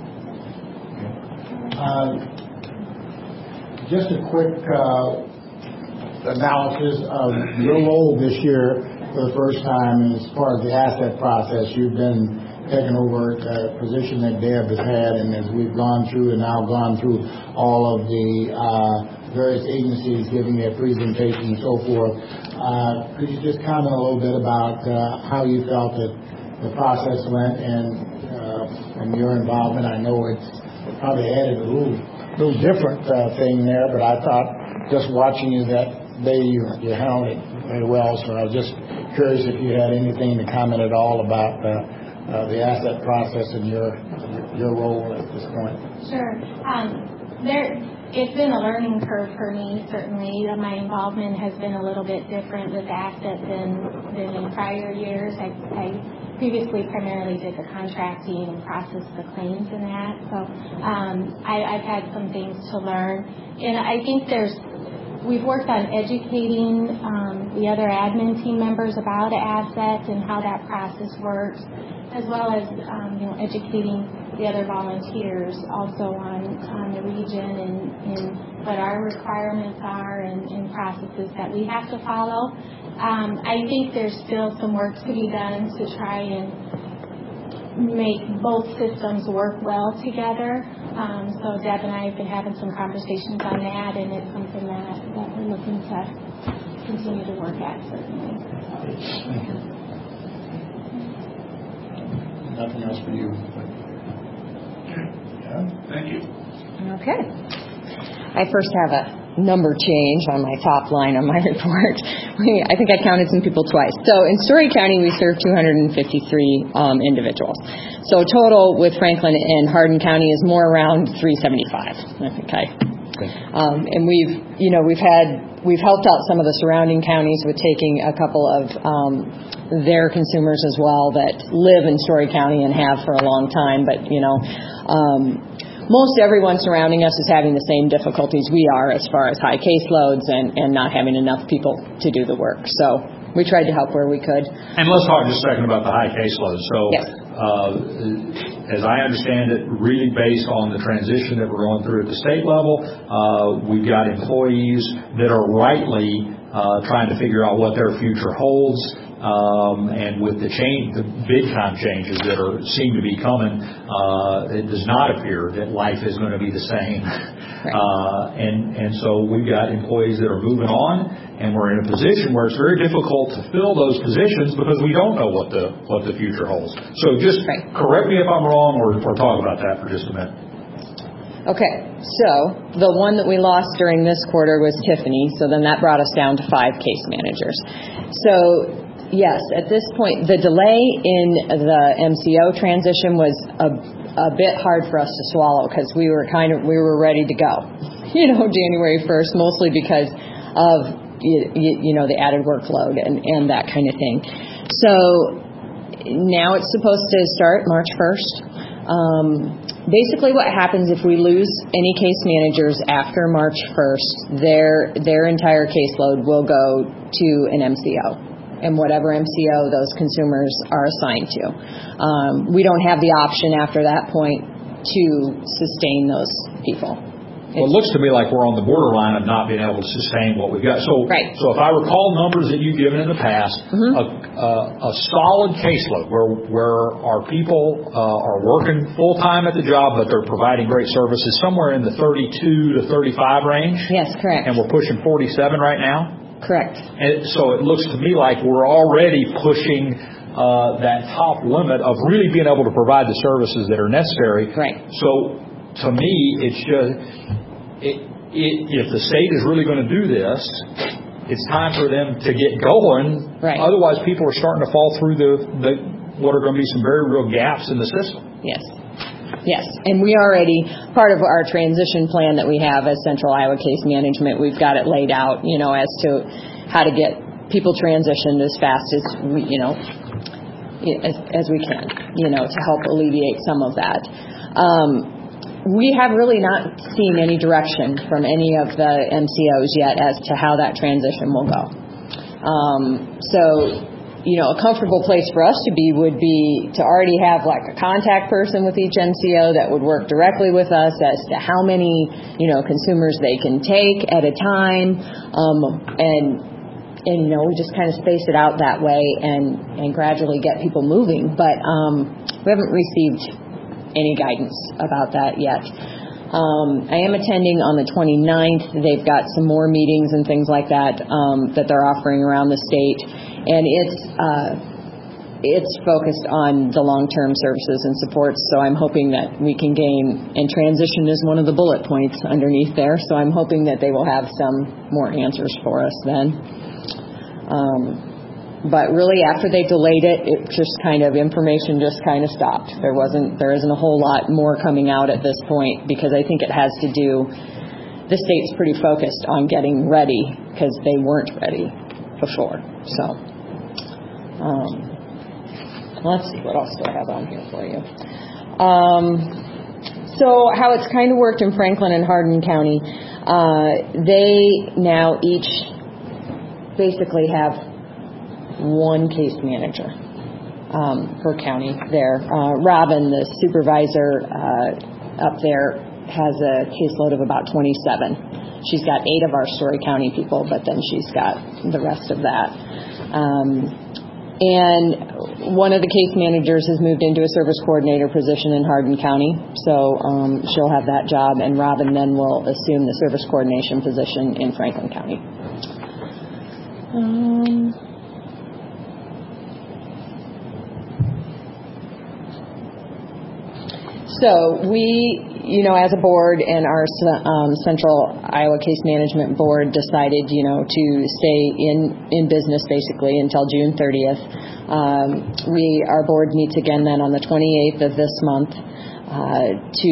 Uh, just a quick uh, analysis of your role this year for the first time as part of the asset process. You've been taken over a position that Deb has had, and as we've gone through and now gone through all of the uh, various agencies giving their presentation and so forth, uh, could you just comment a little bit about uh, how you felt that the process went, and uh, from your involvement, I know it's probably added a little, little different uh, thing there, but I thought just watching you that day, you, you handled it very well, so I was just curious if you had anything to comment at all about uh, uh, the asset process and your your role at this point. Sure. Um, there, it's been a learning curve for me, certainly. My involvement has been a little bit different with asset than, than in prior years. I, I previously primarily did the contracting and processed the claims and that. So um, I, I've had some things to learn. And I think there's We've worked on educating um, the other admin team members about assets and how that process works, as well as um, you know educating the other volunteers also on, on the region and, and what our requirements are and, and processes that we have to follow. Um, I think there's still some work to be done to try and make both systems work well together. Um, so Deb and I have been having some conversations on that, and it's something that, that we're looking to continue to work at, certainly. Thank you. Nothing else for you. Yeah. Thank you. Okay. I first have a number change on my top line on my report. I think I counted some people twice. So in Story County, we serve two hundred fifty-three um, individuals. So total with Franklin and Hardin County is more around three seventy-five. I think I. Um, and we've, you know, we've had, we've helped out some of the surrounding counties with taking a couple of um, their consumers as well that live in Story County and have for a long time. But, you know, um, most everyone surrounding us is having the same difficulties we are as far as high caseloads and, and not having enough people to do the work. So we tried to help where we could. And let's talk just a second about the high caseload. So yes. uh, as I understand it, really based on the transition that we're going through at the state level, uh, we've got employees that are rightly uh, trying to figure out what their future holds. Um, and with the change, the big time changes that are seem to be coming, uh, it does not appear that life is going to be the same. Right. Uh, and and so we've got employees that are moving on, and we're in a position where it's very difficult to fill those positions because we don't know what the what the future holds. So just right. correct me if I'm wrong, or, or talk about that for just a minute. Okay, so the one that we lost during this quarter was Tiffany, so then that brought us down to five case managers. So yes, at this point, the delay in the M C O transition was a, a bit hard for us to swallow because we were kind of we were ready to go, you know, January first, mostly because of you, you know the added workload and, and that kind of thing. So now it's supposed to start March first. Um, basically, what happens if we lose any case managers after March first? Their their entire caseload will go to an M C O. And whatever M C O those consumers are assigned to. Um, we don't have the option after that point to sustain those people. Well, it looks to me like we're on the borderline of not being able to sustain what we've got. So, right. so if I recall numbers that you've given in the past, mm-hmm. a, a, a solid caseload where where our people uh, are working full time at the job, but they're providing great services, somewhere in the thirty-two to thirty-five range. Yes, correct. And we're pushing forty-seven right now. Correct. And so it looks to me like we're already pushing uh, that top limit of really being able to provide the services that are necessary. Right. So to me, it's just it, it, if the state is really going to do this, it's time for them to get going. Right. Otherwise, people are starting to fall through the, the what are going to be some very real gaps in the system. Yes. Yes, and we already, part of our transition plan that we have as Central Iowa Case Management, we've got it laid out, you know, as to how to get people transitioned as fast as we, you know, as, as we can, you know, to help alleviate some of that. Um, we have really not seen any direction from any of the M C Os yet as to how that transition will go. Um, so... You know, a comfortable place for us to be would be to already have like a contact person with each M C O that would work directly with us as to how many, you know, consumers they can take at a time, um, and and you know, we just kind of space it out that way and, and gradually get people moving. But um, we haven't received any guidance about that yet. Um, I am attending on the twenty-ninth. They've got some more meetings and things like that um, that they're offering around the state, and it's uh, it's focused on the long-term services and supports. So I'm hoping that we can gain, and transition is one of the bullet points underneath there. So I'm hoping that they will have some more answers for us then. Um, but really, after they delayed it, it just kind of information just kind of stopped. There wasn't, there isn't a whole lot more coming out at this point, because I think it has to do. The state's pretty focused on getting ready because they weren't ready before. So. Um, Let's see, what else do I have on here for you? Um, so how it's kind of worked in Franklin and Hardin County, uh, they now each basically have one case manager um, per county there. Uh, Robin, the supervisor uh, up there, has a caseload of about twenty-seven. She's got eight of our Story County people, but then she's got the rest of that. Um, And one of the case managers has moved into a service coordinator position in Hardin County, so um, she'll have that job, and Robin then will assume the service coordination position in Franklin County. Um, so we, you know, as a board and our um, Central Iowa Case Management Board decided, you know, to stay in, in business basically until June thirtieth. Um, we, our board meets again then on the twenty-eighth of this month uh, to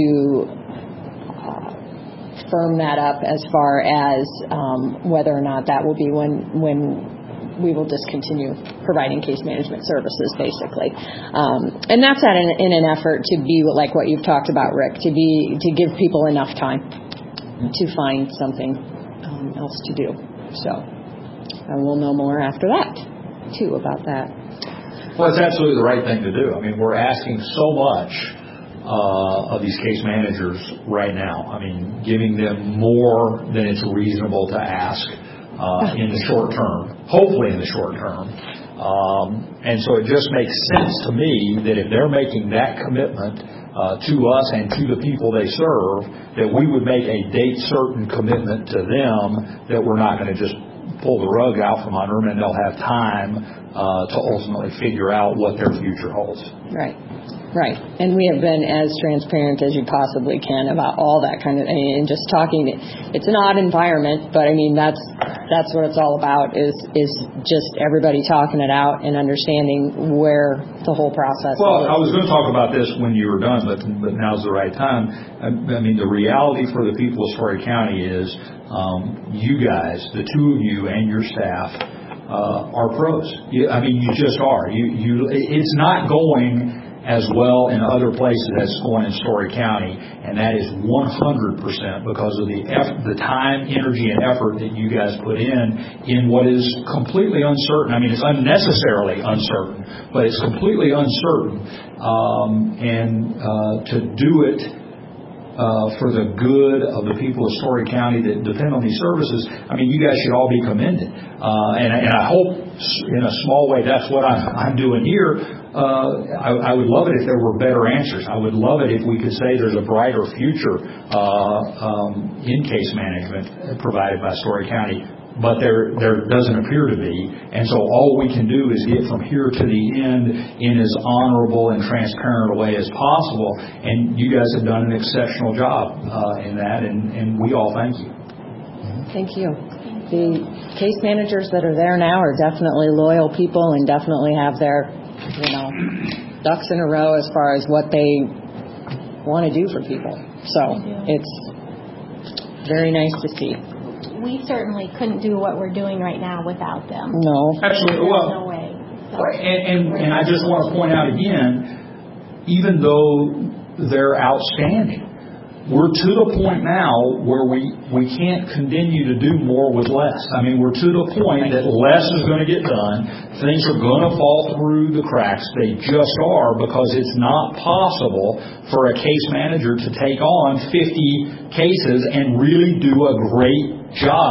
uh, firm that up as far as um, whether or not that will be when when we will discontinue providing case management services, basically. Um, and that's at an, in an effort to be like what you've talked about, Rick, to be to give people enough time to find something um, else to do. So and we'll know more after that, too, about that. Well, it's absolutely the right thing to do. I mean, we're asking so much uh, of these case managers right now. I mean, giving them more than it's reasonable to ask uh, in the short term, hopefully in the short term. Um, and so it just makes sense to me that if they're making that commitment uh, to us and to the people they serve, that we would make a date certain commitment to them, that we're not going to just pull the rug out from under them, and they'll have time uh, to ultimately figure out what their future holds. Right, right. And we have been as transparent as you possibly can about all that kind of thing, and just talking. It's an odd environment, but I mean that's that's what it's all about. Is is just everybody talking it out and understanding where the whole process. Well, is. I was going to talk about this when you were done, but but now's the right time. I, I mean, the reality for the people of Story County is. Um, you guys, the two of you and your staff, uh, are pros. You, I mean, you just are. You, you, it's not going as well in other places as it's going in Story County, and that is one hundred percent because of the effort, the time, energy, and effort that you guys put in in what is completely uncertain. I mean, it's unnecessarily uncertain, but it's completely uncertain, um, and uh, to do it. Uh, for the good of the people of Story County that depend on these services, I mean, you guys should all be commended. Uh, and, and I hope in a small way that's what I'm, I'm doing here. Uh, I, I would love it if there were better answers. I would love it if we could say there's a brighter future uh, um, in case management provided by Story County. But there there doesn't appear to be. And so all we can do is get from here to the end in as honorable and transparent a way as possible. And you guys have done an exceptional job uh, in that, and, and we all thank you. Thank you. The case managers that are there now are definitely loyal people and definitely have their, you know, ducks in a row as far as what they want to do for people. So it's very nice to see. We certainly couldn't do what we're doing right now without them. No. Absolutely. There's Well, no way. So. and, and, and I just want to point out again, even though they're outstanding, we're to the point now where we, we can't continue to do more with less. I mean, we're to the point that less is going to get done. Things are going to fall through the cracks. They just are, because it's not possible for a case manager to take on fifty cases and really do a great job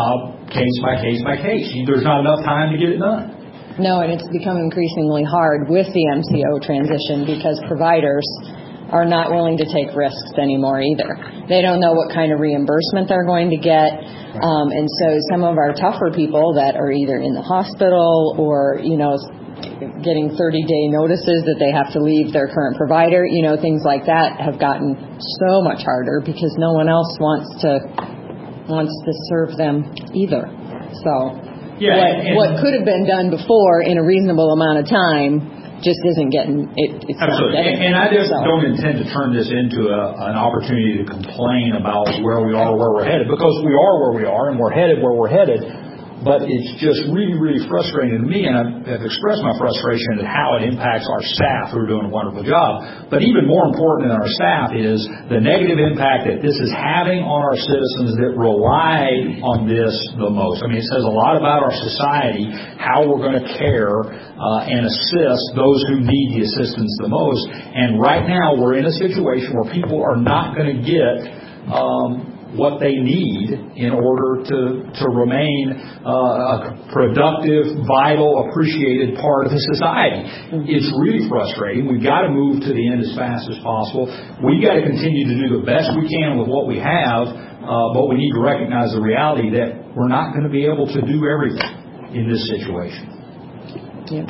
case by case by case. There's not enough time to get it done. No, and it's become increasingly hard with the M C O transition because providers are not willing to take risks anymore either. They don't know what kind of reimbursement they're going to get. Um, and so some of our tougher people that are either in the hospital or, you know, getting thirty-day notices that they have to leave their current provider, you know, things like that have gotten so much harder because no one else wants to wants to serve them either. So yeah, what, and, what could have been done before in a reasonable amount of time just isn't getting it. It's absolutely, not getting and, and I just so. don't intend to turn this into a, an opportunity to complain about where we are, where we're headed, because we are where we are, and we're headed where we're headed. But it's just really, really frustrating to me, and I've, I've expressed my frustration at how it impacts our staff who are doing a wonderful job. But even more important than our staff is the negative impact that this is having on our citizens that rely on this the most. I mean, it says a lot about our society, how we're going to care uh, and assist those who need the assistance the most. And right now, we're in a situation where people are not going to get um, what they need in order to, to remain uh, a productive, vital, appreciated part of the society. It's really frustrating. We've got to move to the end as fast as possible. We've got to continue to do the best we can with what we have, uh, but we need to recognize the reality that we're not going to be able to do everything in this situation. Yeah.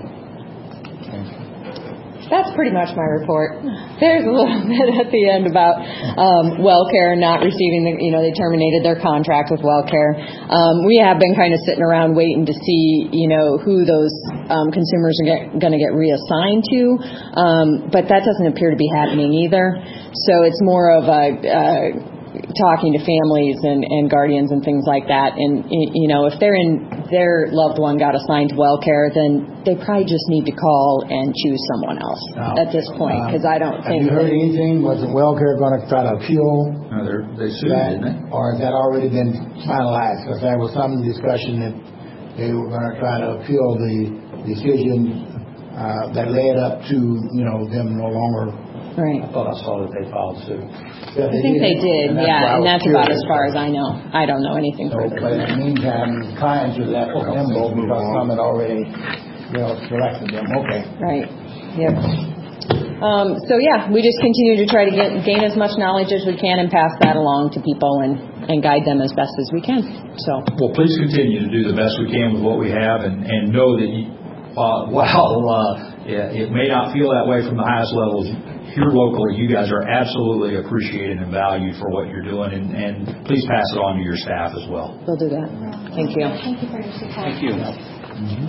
That's pretty much my report. There's a little bit at the end about um, WellCare not receiving the, you know, they terminated their contract with WellCare. Um, we have been kind of sitting around waiting to see, you know, who those um, consumers are going to get reassigned to, um, but that doesn't appear to be happening either. So it's more of a uh, talking to families and, and guardians and things like that. And, you know, if they're in, their loved one got assigned to WellCare, then they probably just need to call and choose someone else now, at this point, because I don't have think... Have you heard anything? Was the WellCare going to try to appeal No, they sued, that, didn't they? or has that already been finalized? Because there was some discussion that they were going to try to appeal the decision uh, that led up to, you know, them no longer... Right. I thought I saw that they filed suit. Yeah, I think they did, and yeah, and that's about as far as I I know. I don't know anything So, further but than in that. the meantime, clients are left in limbo because some had already, you know, selected them. Okay. Right. Yep. Um, so yeah, we just continue to try to get, gain as much knowledge as we can and pass that along to people and, and guide them as best as we can. So. Well, please continue to do the best we can with what we have, and, and know that you, uh, while uh, it may not feel that way from the highest levels, here locally, you guys are absolutely appreciated and valued for what you're doing, and, and please pass it on to your staff as well. We'll do that. Thank you. Thank you for your support. Thank you. Mm-hmm.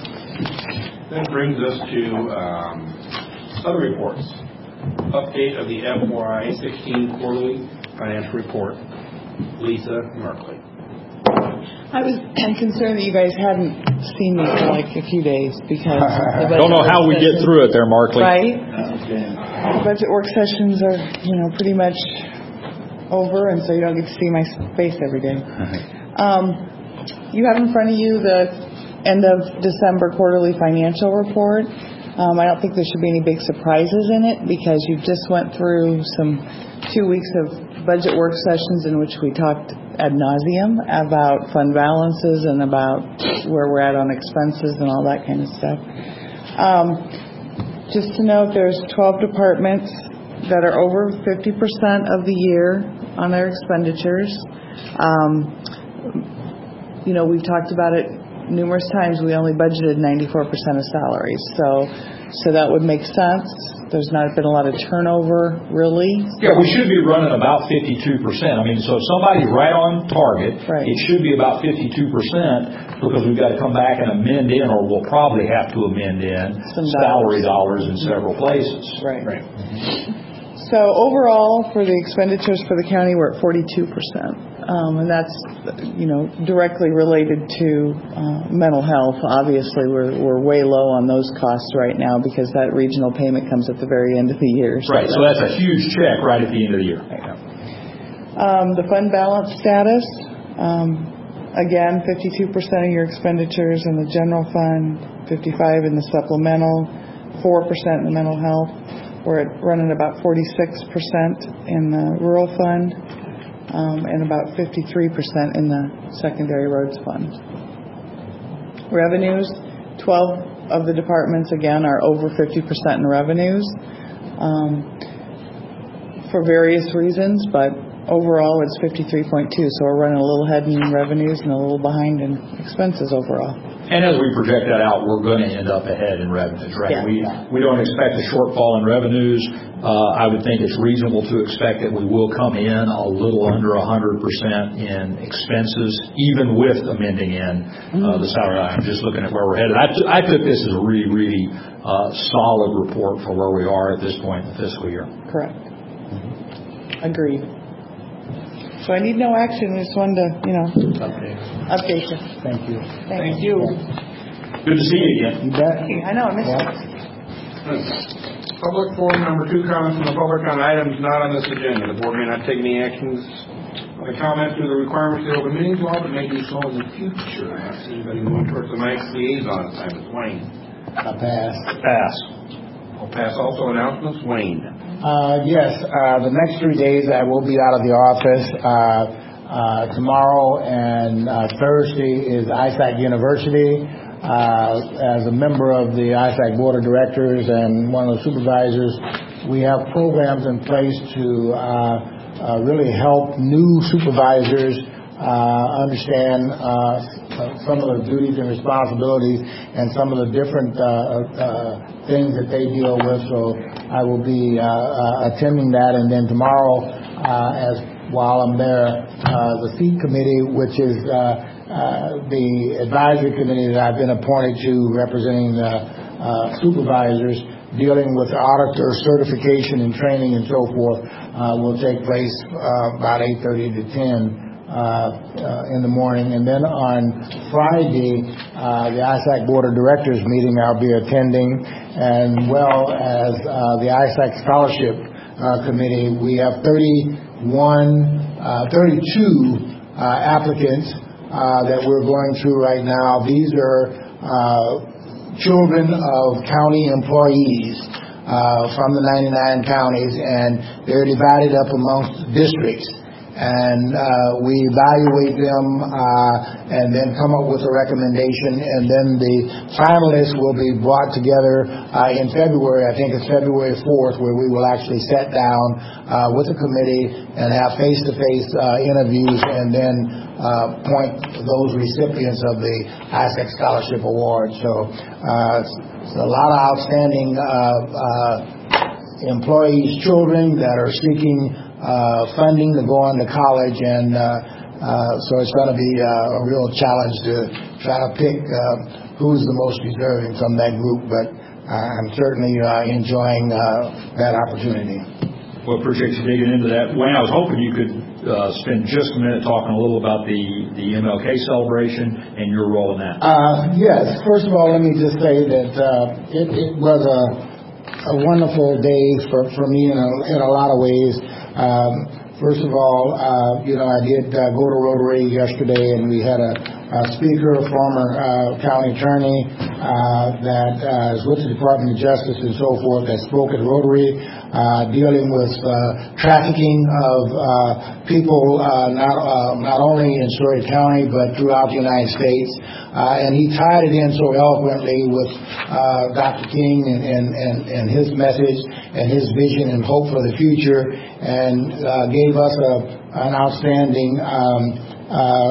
That brings us to um, other reports. Update of the F Y sixteen quarterly financial report. Lisa Markley. I was concerned that you guys hadn't seen me for like a few days because the budget Don't know how we work get sessions- through it there, Markley. Right? The budget work sessions are, you know, pretty much over, and so you don't get to see my face every day. Um, you have in front of you the end of December quarterly financial report. Um, I don't think there should be any big surprises in it because you just went through some two weeks of budget work sessions in which we talked ad nauseum about fund balances and about where we're at on expenses and all that kind of stuff. Um, just to note, there's twelve departments that are over fifty percent of the year on their expenditures. Um, you know, we've talked about it numerous times. We only budgeted ninety-four percent of salaries, so so that would make sense. There's not been a lot of turnover, really. Yeah, we should be running about fifty-two percent. I mean, so if somebody's right on target, right. It should be about fifty-two percent because we've got to come back and amend in, or we'll probably have to amend in Some salary dollars in several places. Right. Right. So overall, for the expenditures for the county, we're at forty-two percent. Um, and that's, you know, directly related to uh, mental health. Obviously, we're we're way low on those costs right now because that regional payment comes at the very end of the year. So right, so that's a huge check right at the end of the year. Um, the fund balance status, um, again, fifty-two percent of your expenditures in the general fund, fifty-five in the supplemental, four percent in the mental health. We're at running about forty-six percent in the rural fund, um, and about fifty-three percent in the secondary roads fund. Revenues, twelve of the departments, again, are over fifty percent in revenues um, for various reasons, but overall it's fifty-three point two, so we're running a little ahead in revenues and a little behind in expenses overall. And as we project that out, we're going to end up ahead in revenues, right? Yeah. We we don't expect a shortfall in revenues. Uh, I would think it's reasonable to expect that we will come in a little under one hundred percent in expenses, even with amending in uh, the salary. I'm just looking at where we're headed. I, t- I took this as a really, really uh, solid report for where we are at this point in the fiscal year. Correct. Mm-hmm. Agreed. So I need no action. I just wanted to, you know, update, update you. Thank you. Thanks. Thank you. Good to see you again. You bet. I know, I missed Yeah. it. Public forum number two, comments from the public on items not on this agenda. The board may not take any actions on the comment to the requirements of the open meetings law, but may do so in the future. I don't see anybody moving towards the Mike's liaison assignments. Wayne. I pass. Pass. I'll pass also announcements. Wayne. Uh, yes, uh, the next three days I will be out of the office. Uh, uh, tomorrow and uh, Thursday is I S A C University. Uh, as a member of the I S A C Board of Directors and one of the supervisors, we have programs in place to uh, uh, really help new supervisors uh, understand uh, some of the duties and responsibilities and some of the different uh, uh, things that they deal with. So I will be uh, uh, attending that, and then tomorrow, uh, as while I'm there, uh, the seat committee, which is uh, uh, the advisory committee that I've been appointed to, representing the uh, supervisors, dealing with auditor certification and training and so forth, uh, will take place uh, about eight thirty to ten. Uh, uh, in the morning, and then on Friday, uh, the I S A C Board of Directors meeting I'll be attending, and well as uh, the I S A C Scholarship uh, Committee. We have thirty-one, uh, thirty-two uh, applicants uh, that we're going through right now. These are uh, children of county employees uh, from the ninety-nine counties, and they're divided up amongst districts. And uh, we evaluate them uh, and then come up with a recommendation, and then the finalists will be brought together uh, in February. I think it's February fourth, where we will actually sit down uh, with the committee and have face-to-face uh, interviews, and then uh, appoint those recipients of the I S A C Scholarship Award. So uh, it's a lot of outstanding uh, uh, employees' children that are seeking Uh, funding to go on to college, and uh, uh, so it's going to be uh, a real challenge to try to pick uh, who's the most deserving from that group, but uh, I'm certainly uh, enjoying uh, that opportunity. Well, appreciate you digging into that. Wayne, I was hoping you could uh, spend just a minute talking a little about the, the M L K celebration and your role in that. Uh, yes, first of all, let me just say that uh, it, it was a, a wonderful day for, for me in a, in a lot of ways. Um, first of all, uh, you know, I did uh, go to Rotary yesterday, and we had a, a speaker, a former uh, county attorney uh, that uh, is with the Department of Justice and so forth, that spoke at Rotary, uh, dealing with uh, trafficking of uh, people uh, not uh, not only in Story County but throughout the United States. Uh, and he tied it in so eloquently with uh, Doctor King and, and, and, and his message and his vision and hope for the future, and uh, gave us a, an outstanding um, uh,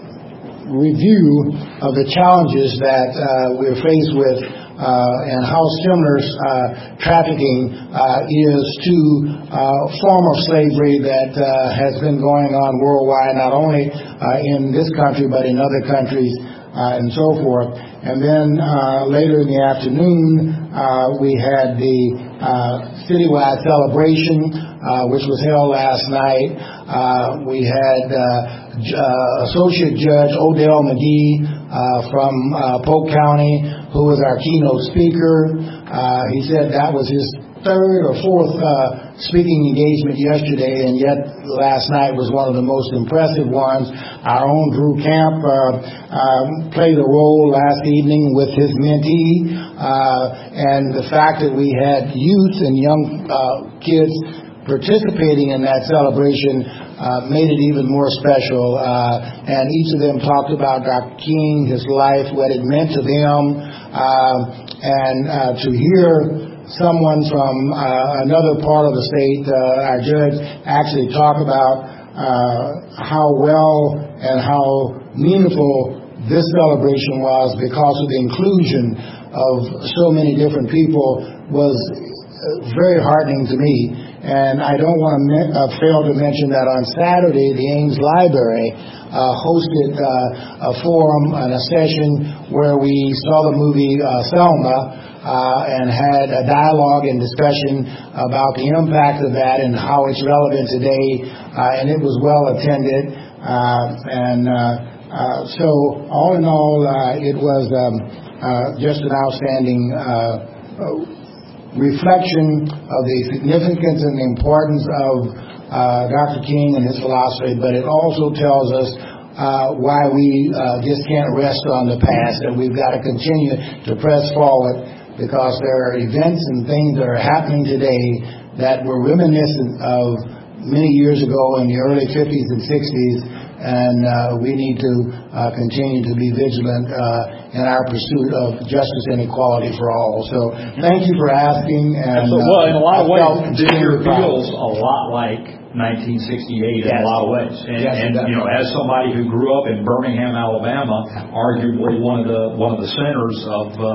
review of the challenges that uh, we're faced with uh, and how similar uh, trafficking uh, is to uh, form of slavery that uh, has been going on worldwide, not only uh, in this country but in other countries. Uh, and so forth. And then uh, later in the afternoon, uh, we had the uh, citywide celebration, uh, which was held last night. Uh, we had uh, J- uh, Associate Judge Odell McGee uh, from uh, Polk County, who was our keynote speaker. Uh, he said that was his third or fourth uh, speaking engagement yesterday, and yet last night was one of the most impressive ones. Our own Drew Camp uh, uh, played a role last evening with his mentee, uh, and the fact that we had youth and young uh, kids participating in that celebration uh, made it even more special. Uh, and each of them talked about Doctor King, his life, what it meant to them, uh, and uh, to hear someone from uh, another part of the state, uh, our judge, actually talk about uh, how well and how meaningful this celebration was because of the inclusion of so many different people was very heartening to me. And I don't want to me- uh, fail to mention that on Saturday, the Ames Library uh, hosted uh, a forum and a session where we saw the movie uh, Selma uh, and had a dialogue and discussion about the impact of that and how it's relevant today. Uh, and it was well attended. Uh, and uh, uh, so all in all, uh, it was um, uh, just an outstanding uh, reflection of the significance and the importance of uh, Doctor King and his philosophy, but it also tells us uh, why we uh, just can't rest on the past, that we've got to continue to press forward because there are events and things that are happening today that were reminiscent of many years ago in the early fifties and sixties, and uh, we need to uh, continue to be vigilant uh, in our pursuit of justice and equality for all. So thank you for asking. And, so, well, in a lot of uh, ways, this year feels a lot like nineteen sixty-eight in yes. a lot of ways. And, yes, and you know, as somebody who grew up in Birmingham, Alabama, arguably one of the one of the centers of uh,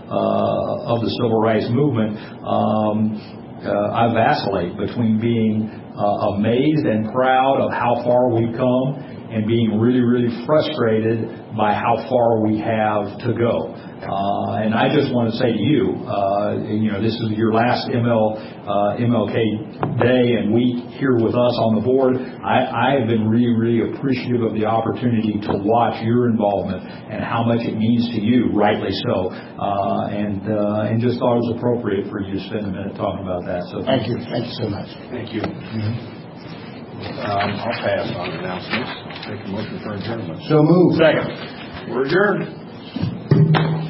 uh, of the civil rights movement, um, uh, I vacillate between being uh, amazed and proud of how far we've come and being really, really frustrated by how far we have to go. Uh, and I just want to say to you, uh, you know, this is your last M L, uh, M L K day and week here with us on the board. I, I have been really, really appreciative of the opportunity to watch your involvement and how much it means to you, rightly so. Uh, and uh, and just thought it was appropriate for you to spend a minute talking about that. So thank you. Thank you so much. Thank you. Mm-hmm. Um, I'll pass on announcements. Take a motion for adjournment. So moved. Second. We're adjourned.